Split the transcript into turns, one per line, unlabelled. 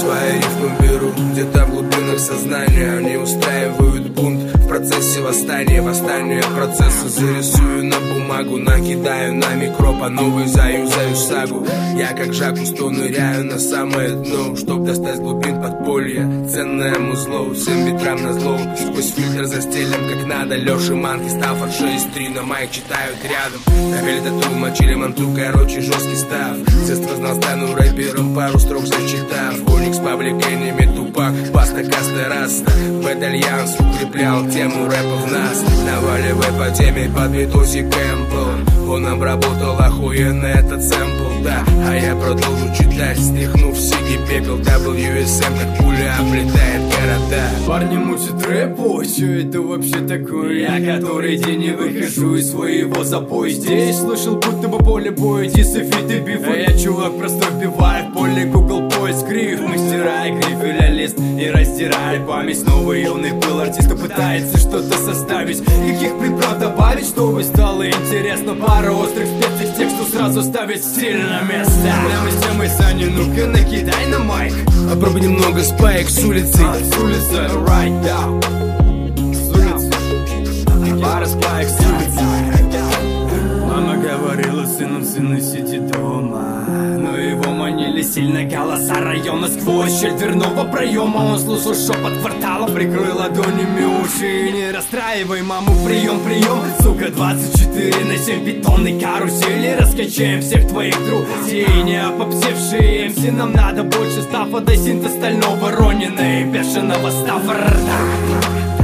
свои рифмы беру где-то в глубинах сознания. Они устраивают бунт в процессе восстания. Восстание процесса зарисую на бумагу, накидаю на микро по новой, заюзаю сагу. Я как Жакусто ныряю на самое дно, чтоб достать глубин подполья ценное музло. Всем ветрам назло, сквозь фильтр застелим как надо. Лёша Манки, Стаффорд 6-3, на майк читают рядом. Навели тату, мочили манту, короче жесткий став. С детства знал, стану рэпером, пару строк зачитав. Оникс, Паблик, Энеми, Тупак, Баста, Каста, Раста. Бэт-альянс укреплял тему рэпа в нас. Наваливай по теме под битоси Кэмпбелл. Он обработал охуенно этот сэмпл, да. А я продолжу читать, стряхнув сиги пепел. WSM как пуля облетает города.
Парни мутят рэпу, чё это вообще такое? Я который день не выхожу из своего запоя. Здесь слышал, будто бы поле боя, дисы, фиты, бифы. А я чувак просто вбивает в поле Google поиск гриф. Мастера грифеля лист и раздирает память. Снова юный был артист, пытается что-то составить. Каких приправ добавить, чтобы стало интересно. Пара острых специй тексту сразу ставить стиль на место. Для мы Саня, ну-ка накидай на майк.
Попробуй немного спайк с улицы.
С улицы, right down. С улицы. Пара спайк с улицы. Мама говорила, сыну сиди дома. Но его манили сильно голоса района. Сквозь щель дверного проема он слушал шепот квартала. Прикрой ладонями уши и не расстраивай маму. Прием, сука, 24/7 бетонной карусели. Раскачаем всех твоих друзей. Не опопсевшие МС, нам надо больше стафа. До синта стального Ронина и бешеного Стаффорда.